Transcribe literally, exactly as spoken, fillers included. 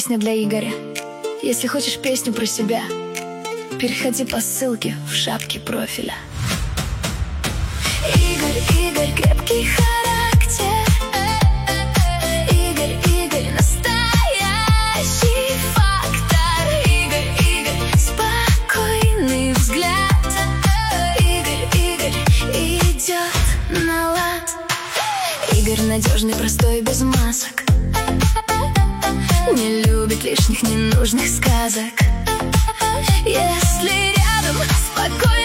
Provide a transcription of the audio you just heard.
Песня для Игоря. Если хочешь песню про себя, переходи по ссылке в шапке профиля. Игорь, Игорь, крепкий характер. Игорь, Игорь, настоящий фактор. Игорь, Игорь, спокойный взгляд. Игорь, Игорь, идет на лад. Игорь надежный, простой, без масок. Не любит лишних ненужных сказок. Если рядом спокойно